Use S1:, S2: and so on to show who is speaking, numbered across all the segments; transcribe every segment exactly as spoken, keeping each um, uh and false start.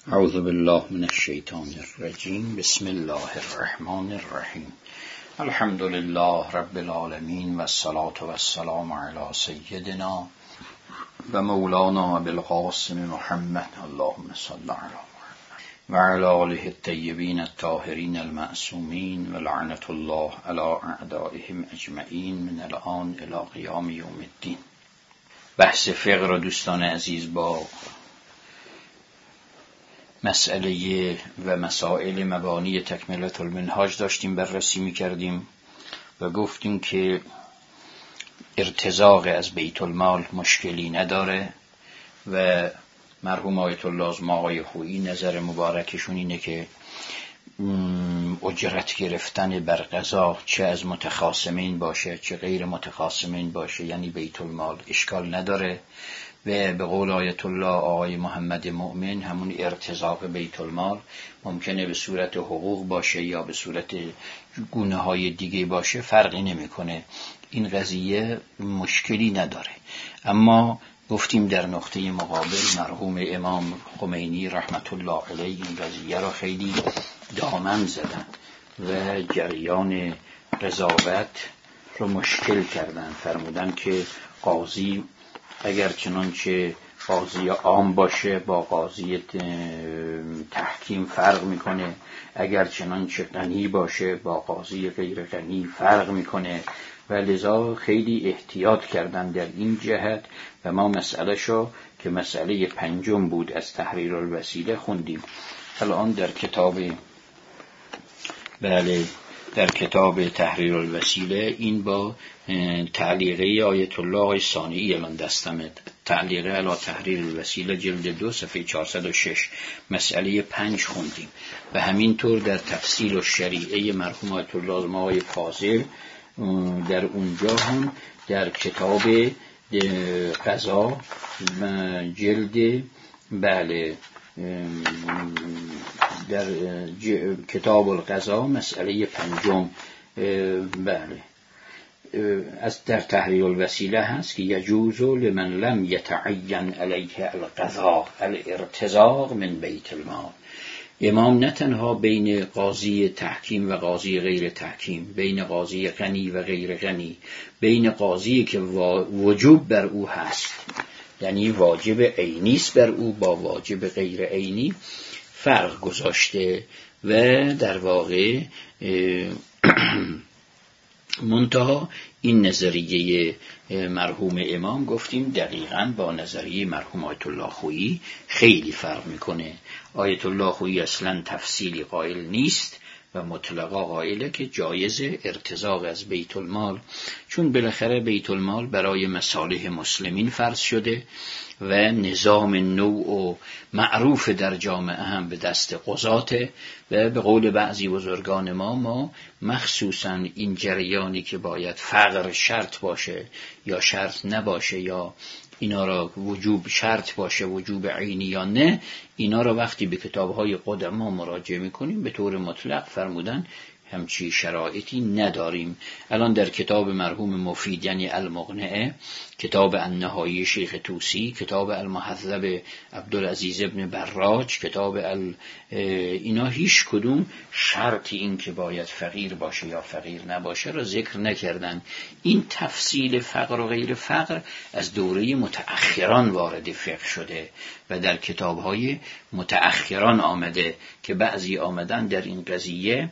S1: اعوذ بالله من الشیطان الرجیم. بسم الله الرحمن الرحیم. الحمد لله رب العالمین و الصلاة و السلام علی سیدنا و مولانا بالقاسم محمد اللهم صل علی محمد و علی آله الطیبین الطاهرین المعصومین و لعنت الله علی اعدائهم اجمعین من الان الی قیام یوم الدین. بحث فقه را دوستان عزیز با مسئله و مسائل مبانی تکمله المنهاج داشتیم بررسی می‌کردیم و گفتیم که ارتزاق از بیت المال مشکلی نداره و مرحوم آیت الله از آقای خویی نظر مبارکشون اینه که اجرت گرفتن بر قضا چه از متخاصمین باشه چه غیر متخاصمین باشه یعنی بیت المال اشکال نداره و به قول آیت الله آقای محمد مؤمن همون ارتزاق بیت المال ممکنه به صورت حقوق باشه یا به صورت گونه های دیگه باشه، فرقی نمیکنه، این قضیه مشکلی نداره. اما گفتیم در نقطه مقابل مرحوم امام خمینی رحمت الله علیه این قضیه را خیلی دامن زدن و جریان قضاوت رو مشکل کردن. فرمودن که قاضی اگر چنانچه قاضی عام باشه با قاضی تحکیم فرق میکنه، اگر چنانچه غنی باشه با قاضی غیر غنی فرق میکنه و لذا خیلی احتیاط کردن در این جهت و ما مسئله شو که مسئله پنجم بود از تحریر الوسیله خوندیم. الان در کتاب بله در کتاب تحریر الوسیله این با تعلیقه آیت الله ثانی الان دستمه، تعلیقه علی تحریر الوسیله جلد دو صفحه چهارصد و شش مسئله پنج خوندیم و همینطور در تفصیل الشریعه مرحوم آیت الله آقای فاضل در اونجا هم در کتاب قضا جلد بله در کتاب القضا مسئله پنجم بله از در تحریر الوسیله هست که یجوز لمن لم یتعین علیه القضاء الارتزاق من بیت المال. امام نه تنها بین قاضی تحکیم و قاضی غیر تحکیم، بین قاضی غنی و غیر غنی، بین قاضی که وجوب بر او هست یعنی واجب عینی است بر او با واجب غیر عینی فرق گذاشته و در واقع منتها این نظریه مرحوم امام گفتیم دقیقاً با نظریه مرحوم آیت الله خویی خیلی فرق میکنه. آیت الله خویی اصلاً تفصیلی قائل نیست و مطلقا قائله که جایز ارتزاق از بیت المال، چون بالاخره بیت المال برای مصالح مسلمین فرض شده و نظام نوع و معروف در جامعه هم به دست قضاته و به قول بعضی بزرگان ما ما مخصوصا این جریانی که باید فقر شرط باشه یا شرط نباشه یا اینا را وجوب شرط باشه وجوب عینی یا نه، اینا را وقتی به کتاب‌های قدما مراجعه می‌کنیم به طور مطلق فرمودن همچی شرایطی نداریم. الان در کتاب مرحوم مفید یعنی المقنعه، کتاب النهایی شیخ طوسی، کتاب المهذب عبدالعزیز ابن براج، کتاب ال اینا هیچ کدوم شرطی این که باید فقیر باشه یا فقیر نباشه را ذکر نکردن. این تفصیل فقر و غیر فقر از دوره متأخران وارد فقه شده و در کتاب‌های متأخران آمده که بعضی آمدن در این قضیه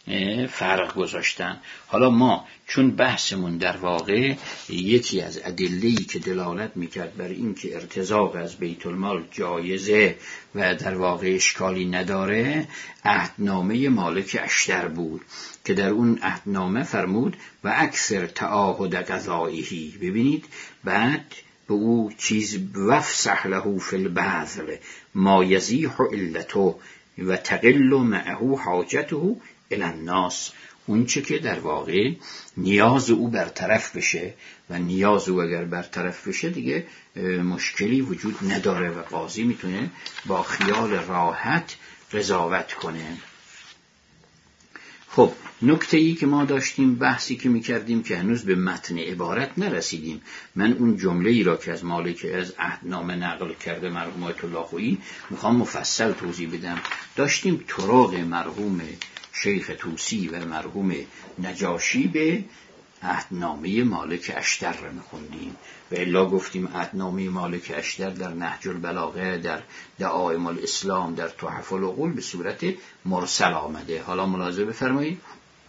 S1: فرق گذاشتن. حالا ما چون بحثمون در واقع یکی از ادله‌ای که دلالت میکرد بر این که ارتزاق از بیت المال جایزه و در واقع اشکالی نداره عهدنامه مالک اشتر بود که در اون عهدنامه فرمود و اکثر تعاهد قضائیه، ببینید بعد به او چیز وفسح له فی البذل ما یزیح علته و تقل معه حاجته الی الناس، اون چه که در واقع نیاز او برطرف بشه و نیاز او اگر برطرف بشه دیگه مشکلی وجود نداره و قاضی میتونه با خیال راحت قضاوت کنه. خب نکته ای که ما داشتیم، بحثی که میکردیم که هنوز به متن عبارت نرسیدیم. من اون جمله ای را که از مالک از عهدنامه نقل کرده مرحوم آیت الله خویی میخوام مفصل توضیح بدم. داشتیم طرق مرحوم شیخ طوسی و مرحوم نجاشی به عهدنامه مالک اشتر را میخوندیم و الا گفتیم عهدنامه مالک اشتر در نهج البلاغه، در دعائم الاسلام، در تحف العقول به صورت مرسل آمده. حالا ملاحظه بفرمایید،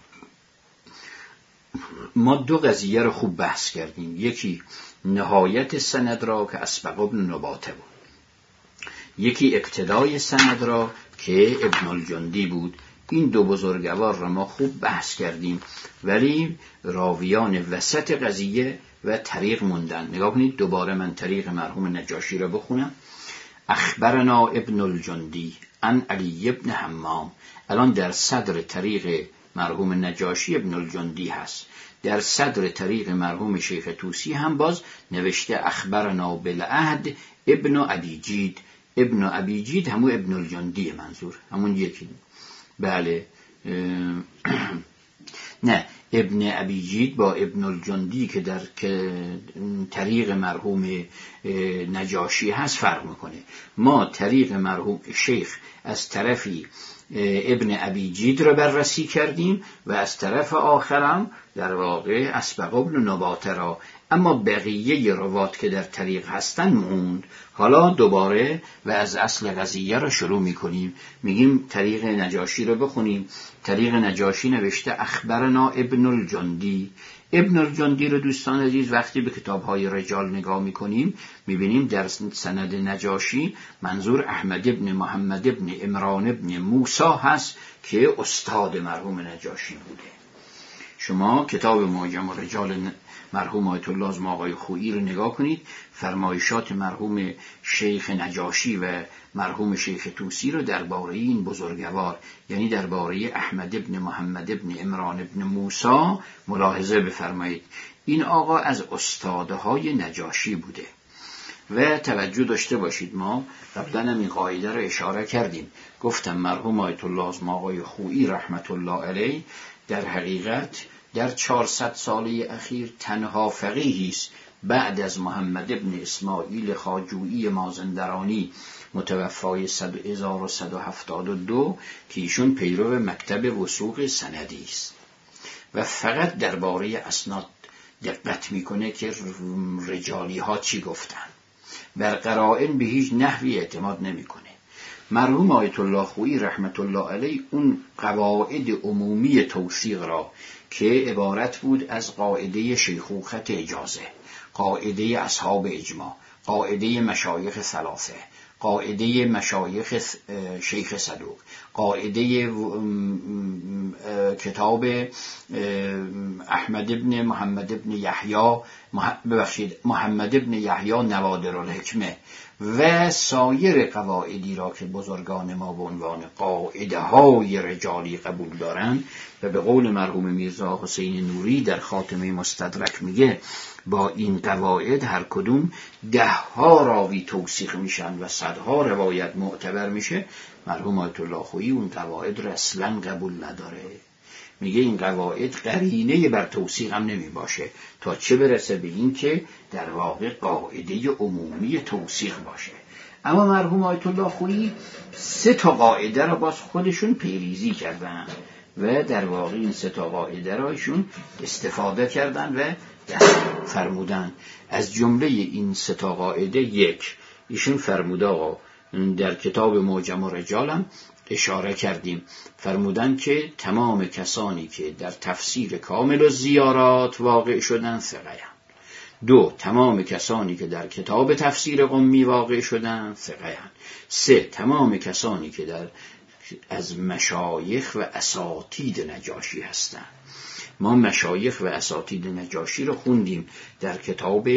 S1: ما دو قضیه رو خوب بحث کردیم. یکی نهایت سند را که اسبق ابن نباته بود، یکی ابتدای سند را که ابن الجندی بود. این دو بزرگوار را ما خوب بحث کردیم، ولی راویان وسط قضیه و طریق موندن. نگاه کنید، دوباره من طریق مرحوم نجاشی را بخونم. اخبرنا ابن الجندی عن علی ابن حمام. الان در صدر طریق مرحوم نجاشی ابن الجندی هست، در صدر طریق مرحوم شیخ طوسی هم باز نوشته اخبرنا بالعهد ابن ابیجید. ابن ابیجید همون ابن الجندی، منظور همون یکی. بله نه، ابن ابیجید با ابن الجندی که در که طریق مرحوم نجاشی هست فرق میکنه. ما طریق مرحوم شیخ از طرفی ابن ابیجید را بررسی کردیم و از طرف آخرم در واقع اسبق ابن نباته را، اما بقیه روات که در طریق هستن موند. حالا دوباره و از اصل قضیه را شروع میکنیم، میگیم طریق نجاشی را بخونیم. طریق نجاشی نوشته اخبرنا ابن الجندی. ابن الجندی رو دوستان عزیز وقتی به کتاب‌های رجال نگاه میکنیم میبینیم در سند نجاشی منظور احمد ابن محمد ابن عمران ابن موسی هست که استاد مرحوم نجاشی بوده. شما کتاب معجم الرجال مرحوم آیت الله آقای خویی رو نگاه کنید، فرمایشات مرحوم شیخ نجاشی و مرحوم شیخ طوسی رو درباره این بزرگوار، یعنی درباره احمد ابن محمد ابن عمران ابن موسی ملاحظه بفرمایید. این آقا از استادهای نجاشی بوده و توجه داشته باشید، ما قبلا هم این قاعده رو اشاره کردیم. گفتم مرحوم آیت الله آقای خویی رحمت الله علیه در حقیقت در چهارصد ساله اخیر تنها فقیهی است بعد از محمد ابن اسماعیل خواجویی مازندرانی متوفای هزار و صد و هفتاد و دو که ایشون پیرو مکتب وثوق سندی است و فقط درباره اسناد دقت میکنه که رجالی ها چی گفتن، بر قرائن به هیچ نحوی اعتماد نمیکنه. مرحوم آیت الله خویی رحمت الله علیه اون قواعد عمومی توثیق را که عبارت بود از قاعده شیخوخت اجازه، قاعده اصحاب اجماع، قاعده مشایخ ثلاثه، قاعده مشایخ شیخ صدوق، قاعده کتاب احمد ابن محمد ابن یحیی ببخشید محمد ابن یحیی نوادر الحکمه و سایر قواعدی را که بزرگان ما به عنوان قاعده های رجالی قبول دارند و به قول مرحوم میرزا حسین نوری در خاتمه مستدرک میگه با این قواعد هر کدوم ده ها راوی توثیق میشن و صدها روایت معتبر میشه. مرحوم آیت الله خویی اون قواعد رو اصلا قبول نداره، میگه این قواعد قرینه بر توثیق هم نمی باشه تا چه برسه به این که در واقع قاعده عمومی توثیق باشه. اما مرحوم آیت الله خویی سه تا قاعده را باز خودشون پیریزی کردن و در واقع این سه تا قاعده را ایشون استفاده کردن و فرمودن. از جمله این سه تا قاعده یک ایشون فرموده آقا در کتاب معجم الرجال هم اشاره کردیم، فرمودن که تمام کسانی که در تفسیر کامل الزیارات واقع شدن ثقه‌اند. دو، تمام کسانی که در کتاب تفسیر قمی واقع شدن ثقه‌اند. سه، تمام کسانی که در از مشایخ و اساتید نجاشی هستند. ما مشایخ و اساتید نجاشی رو خوندیم در کتاب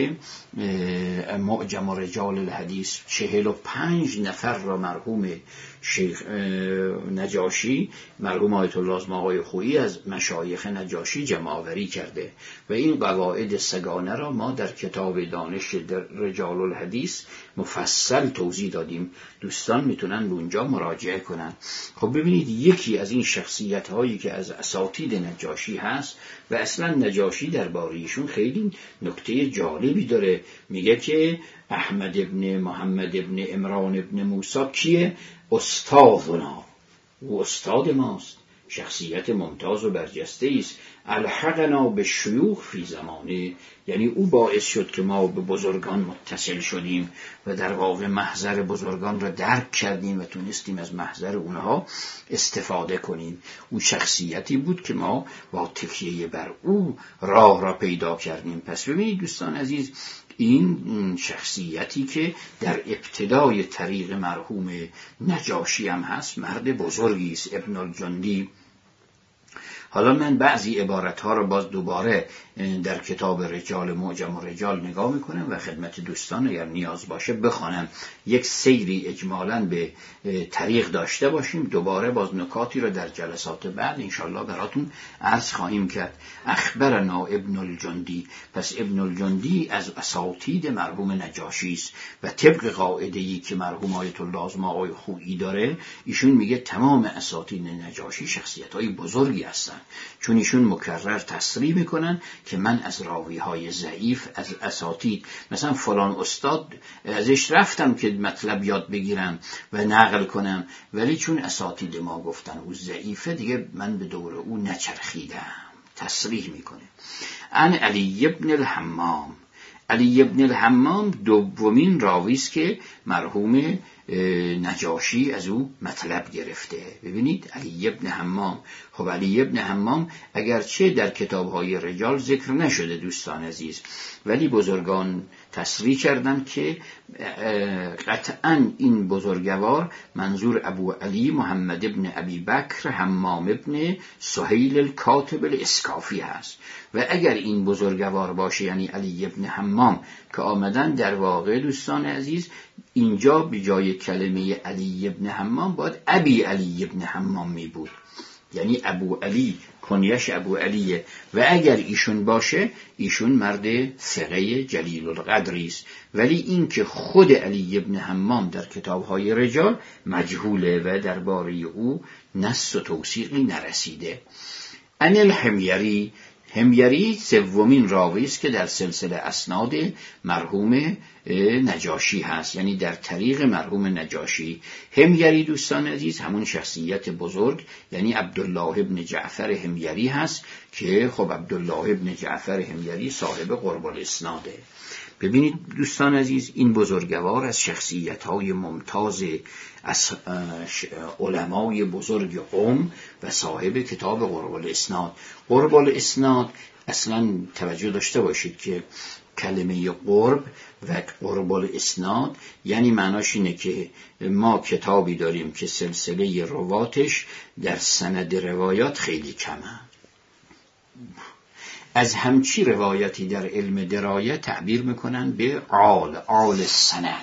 S1: معجم رجال الحدیث. چهل و پنج نفر را مرحوم شیخ نجاشی، مرحوم آیت الله آقای خویی از مشایخ نجاشی جمع آوری کرده و این قواعد سگانه را ما در کتاب دانش رجال الحدیث مفصل توضیح دادیم. دوستان میتونن به اونجا مراجعه کنن. خب ببینید، یکی از این شخصیت هایی که از اساتید نجاشی هست و اصلا نجاشی درباره ایشون خیلی نکته جالبی داره. میگه که احمد ابن محمد ابن عمران ابن موسی کیه؟ استادنا، او استاد ماست، شخصیت ممتاز و برجسته است. الحقنا به شیوخ فی زمانه، یعنی او باعث شد که ما به بزرگان متصل شدیم و در واقع محضر بزرگان را درک کردیم و تونستیم از محضر اونها استفاده کنیم. او شخصیتی بود که ما با تکیه بر او راه را پیدا کردیم. پس ببینید دوستان عزیز، این شخصیتی که در ابتدای طریق مرحوم نجاشی هم هست، مرد بزرگی است، ابن الجندی. حالا من بعضی عبارتها رو باز دوباره در کتاب رجال معجم رجال نگاه میکنم و خدمت دوستان اگر نیاز باشه بخوانم، یک سیری اجمالاً به طریق داشته باشیم. دوباره باز نکاتی رو در جلسات بعد انشالله براتون عرض خواهیم کرد. اخبرنا ابن الجندی، پس ابن الجندی از اساتید مرحوم نجاشی است و طبق قاعده‌ای که مرحوم آیت الله آقای خویی داره، ایشون میگه تمام اساتید نجاشی شخصیت‌های بزرگی هستن، چون ایشون مکرر تصریح میکنن که من از راوی‌های ضعیف، از اساتید مثلا فلان استاد ازش رفتم که مطلب یاد بگیرم و نقل کنم، ولی چون اساتید ما گفتن او ضعیفه دیگه من به دور او نچرخیدم. تصریح میکنه. عن علی ابن الحمام، علی ابن الحمام دومین راوی است که مرحوم نجاشی از او مطلب گرفته. ببینید علی ابن حمام. خب علی ابن حمام اگرچه در کتاب‌های رجال ذکر نشده دوستان عزیز، ولی بزرگان تصریح کردند که قطعاً این بزرگوار منظور ابو علی محمد ابن ابی بکر حمام ابن سهیل الکاتب الاسکافی هست. و اگر این بزرگوار باشه یعنی علی ابن حمام که آمدن، در واقع دوستان عزیز اینجا به جای کلمه علی ابن حمام باید ابی علی ابن حمام می بود، یعنی ابو علی، کنیش ابو علیه. و اگر ایشون باشه ایشون مرد ثقه جلیل القدری است، ولی این که خود علی ابن حمام در کتاب‌های رجال مجهوله و درباره او نص و توثیقی نرسیده. ان الحمیری، حمیری سومین راوی است که در سلسله اسناد مرحوم نجاشی هست، یعنی در طریق مرحوم نجاشی. حمیری دوستان عزیز همون شخصیت بزرگ یعنی عبدالله ابن جعفر حمیری هست که خب عبدالله ابن جعفر حمیری صاحب قرب الاسناده. ببینید دوستان عزیز، این بزرگوار از شخصیت‌های ممتاز از علمای بزرگ قوم و صاحب کتاب قرب الاسناد. قرب الاسناد اصلا توجه داشته باشید که کلمه قرب و قرب الاسناد یعنی معناش اینه که ما کتابی داریم که سلسله رواتش در سند روایات خیلی کمه. از همچی روایتی در علم درایت تعبیر میکنن به عال، عال السند.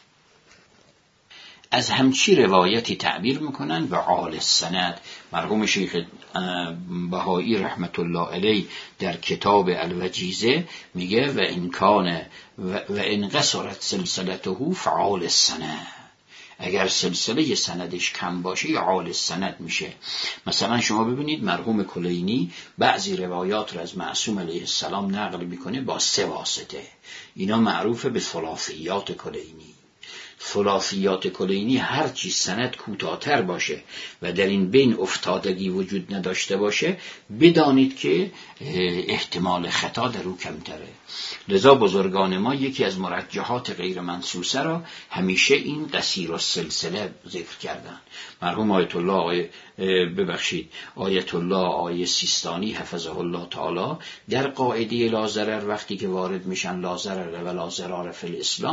S1: از همچی روایتی تعبیر میکنن به عال السند. مرحوم شیخ بهایی رحمت الله علیه در کتاب الوجیزه میگه و ان کان و ان قصرت سلسلته فعال السند، اگر سلسله سندش کم باشه یا عال السند میشه. مثلا شما ببینید مرحوم کلینی بعضی روایات را از معصوم علیه السلام نقل میکنه با سه واسطه. اینا معروفه به ثلاثیات کلینی. ثلاثیات کلینی هر چی سند کوتاه‌تر باشه و در این بین افتادگی وجود نداشته باشه بدانید که احتمال خطا در او کمتره. لذا بزرگان ما یکی از مرجحات غیر منصوصه را همیشه این قصیر السلسله ذکر کردن. مرحوم آیت الله ببخشید آیت الله آیه سیستانی حفظه الله تعالی در قاعده لا ضرر وقتی که وارد میشن لا ضرر و لا ضرار فی الاسلام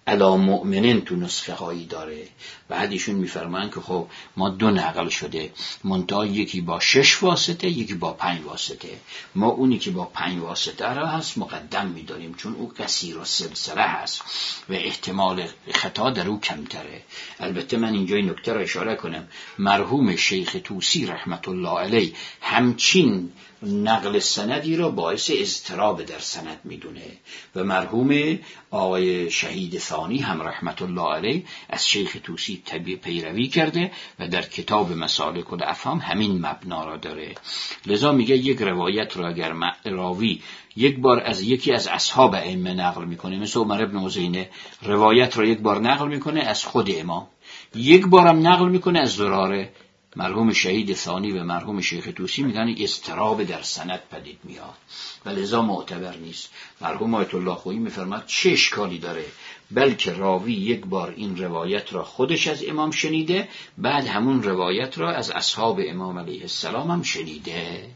S1: علی مؤمنین تو نسخه هایی داره. بعد ایشون میفرمان که خب ما دو نقل شده، منتها یکی با شش واسطه یکی با پنج واسطه. ما اونی که با پنج واسطه را هست مقدم میداریم چون او کثیر و سلسله هست و احتمال خطا در او کمتره. البته من اینجا این نکته را اشاره کنم، مرحوم شیخ طوسی رحمت الله علیه همچین نقل سندی را باعث اضطراب در سند میدونه و مرحوم آقای شهید ثانی هم رحمت الله علیه از شیخ طوسی طبیع پیروی کرده و در کتاب مسالک الافهام همین مبنا را داره. لذا میگه یک روایت را اگر راوی یک بار از یکی از اصحاب ائمه نقل میکنه، مثل عمر ابن عزینه روایت را یک بار نقل میکنه از خود امام، یک بارم نقل میکنه از زراره، مرحوم شهید ثانی و مرحوم شیخ طوسی میگن اضطراب در سند پدید میاد و لذا معتبر نیست. مرحوم آیت الله خویی میفرماد چه اشکالی داره، بلکه راوی یک بار این روایت را خودش از امام شنیده، بعد همون روایت را از اصحاب امام علیه السلام هم شنیده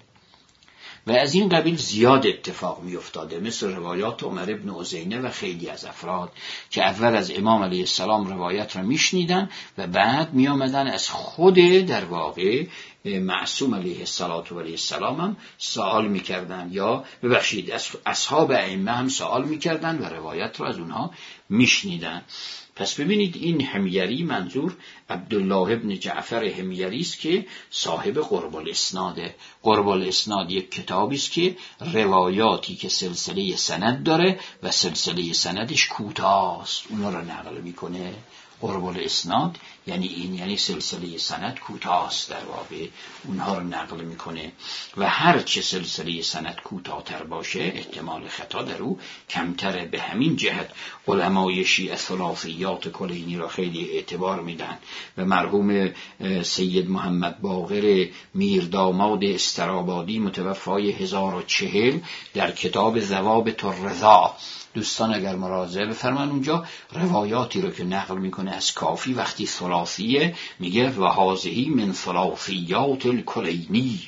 S1: و از این قبیل زیاد اتفاق می افتاده، مثل روایات عمر ابن عزینه و خیلی از افراد که اول از امام علیه السلام روایت را می شنیدن و بعد می آمدن از خود در واقع معصوم علیه السلام هم سوال می کردن، یا ببخشید از اصحاب ائمه هم سوال می کردن و روایت را از اونها می شنیدن. پس ببینید این حمیری منظور عبدالله ابن جعفر حمیری است که صاحب قرب الاسناده. قرب الاسناد یک کتابی است که روایاتی که سلسله سند داره و سلسله سندش کوتاه است اونا را نقل میکنه. قرب الاسناد یعنی این، یعنی سلسله سند کوتاه است در واقع، اونها رو نقل میکنه و هر چه سلسله سند کوتاه‌تر باشه احتمال خطا در او کمتره. به همین جهت علمای شیعه ثلاثیات کلینی را خیلی اعتبار میدن و مرحوم سید محمد باقر میرداماد استرابادی متوفای هزار و چهل در کتاب ضوابط الرضا، دوستان اگر مراجعه بفرمان اونجا روایاتی رو که نقل میکنه از کافی وقتی ثلاثیه میگه و هذه من ثلاثیات الکلینی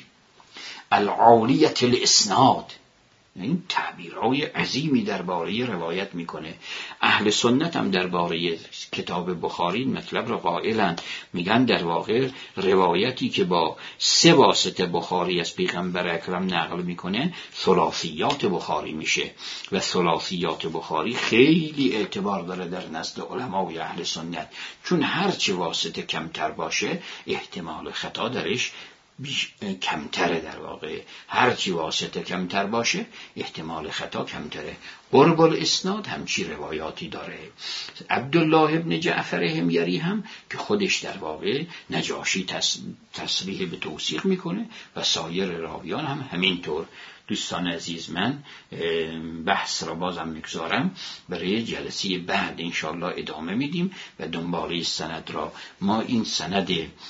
S1: العالیة الاسناد. این تعبیرهای عظیمی درباره روایت میکنه. اهل سنت هم درباره کتاب بخاری مطلب را قائلند، میگن در واقع روایتی که با سه واسطه بخاری از پیغمبر اکرم نقل میکنه ثلاثیات بخاری میشه و ثلاثیات بخاری خیلی اعتبار داره در نزد علمای اهل سنت، چون هرچی واسطه کمتر باشه احتمال خطا درش کمتره. در واقع هرچی واسطه کمتر باشه احتمال خطا کمتره. قرب الاسناد همچی روایاتی داره. عبدالله ابن جعفر حمیری هم که خودش در واقع نجاشی تصریح به توثیق میکنه و سایر راویان هم همینطور. دوستان عزیز، من بحث را بازم میگذارم برای جلسه بعد انشاءالله ادامه میدیم و دنباله سند را، ما این سند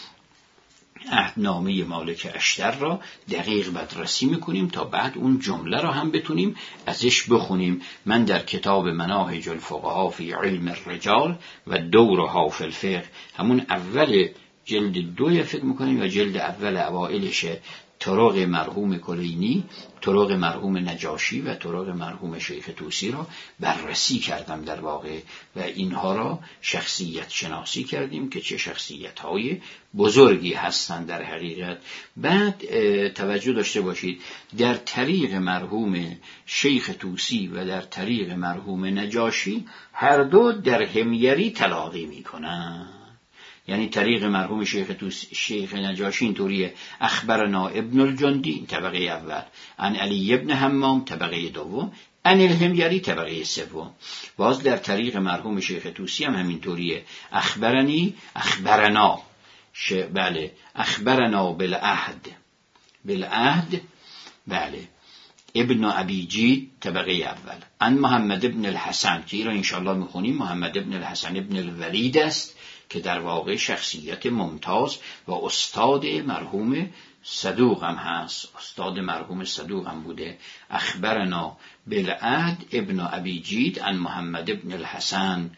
S1: عهدنامه مالک اشتر را دقیق بررسی میکنیم تا بعد اون جمله را هم بتونیم ازش بخونیم. من در کتاب مناهج الفقهاء فی علم الرجال و دورها فی الفقه، همون اول جلد دوی فکر میکنیم و جلد اول اوائلشه، طرق مرحوم کلینی، طرق مرحوم نجاشی و طرق مرحوم شیخ طوسی را بررسی کردم در واقع و اینها را شخصیت شناسی کردیم که چه شخصیت های بزرگی هستند در حقیقت. بعد توجه داشته باشید در طریق مرحوم شیخ طوسی و در طریق مرحوم نجاشی هر دو در حمیری تلاقی می کنند. یعنی طریق مرحوم شیخ توسی شیخ نجاشی اینطوریه: اخبرنا ابن الجندی طبقه اول، عن علی ابن حمام طبقه دوم، عن الحمیری طبقه سوم. باز در طریق مرحوم شیخ طوسی هم همینطوریه: اخبرنی اخبرنا ش... بله اخبرنا بالعهد بالعهد بله ابن ابی جید طبقه اول، عن محمد ابن الحسن که این را انشاءالله میخونیم. محمد ابن الحسن ابن الولید است که در واقع شخصیت ممتاز و استاد مرحوم صدوق هم هست، استاد مرحوم صدوق هم بوده. اخبرنا بالعهد ابن ابی جید عن محمد ابن الحسن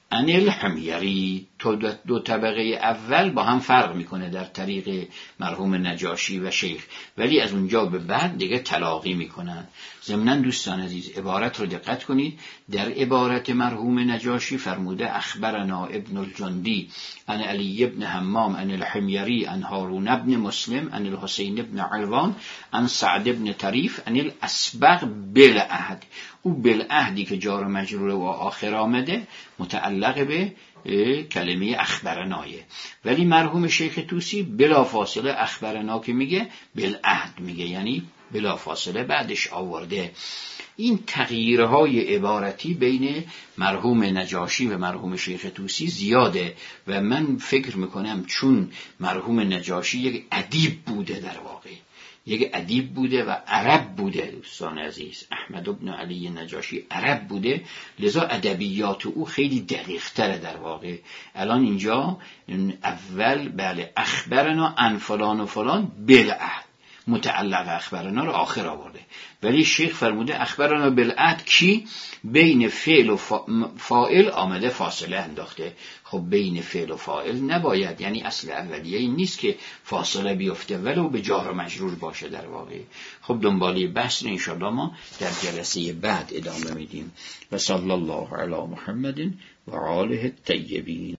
S1: عن الحمیری. تو دو طبقه اول با هم فرق میکنه در طریق مرحوم نجاشی و شیخ، ولی از اونجا به بعد دیگه تلاقی میکنن. ضمناً دوستان عزیز عبارت رو دقت کنید. در عبارت مرحوم نجاشی فرموده اخبرنا ابن الجندی عن علی ابن حمام عن الحمیری عن هارون ابن مسلم عن الحسین ابن علوان عن سعد ابن طریف عن الاسبغ بالعهد. او بالعهدی که جار و مجرور و آخر آمده متعلق به کلمه اخبرنایه، ولی مرحوم شیخ طوسی بلا فاصله اخبرنا که میگه بالعهد میگه، یعنی بلا فاصله بعدش آورده. این تغییرهای عبارتی بین مرحوم نجاشی و مرحوم شیخ طوسی زیاده و من فکر میکنم چون مرحوم نجاشی یک ادیب بوده، در واقع یک ادیب بوده و عرب بوده دوستان عزیز، احمد بن علی نجاشی عرب بوده، لذا ادبیات او خیلی دقیق تره در واقع. الان اینجا اول بله اخبرنا عن فلان و فلان بالعهد، متعلق اخبرنا رو آخر آورده، ولی شیخ فرموده اخبرنا بالعهد کی؟ بین فعل و فاعل آمده فاصله انداخته. خب بین فعل و فاعل نباید، یعنی اصل اولیه این نیست که فاصله بیفته ولو به جار و مجرور باشه در واقع. خب دنباله بحث رو انشاءالله ما در جلسه بعد ادامه میدیم. و صلی الله علی محمد و آله الطیبین.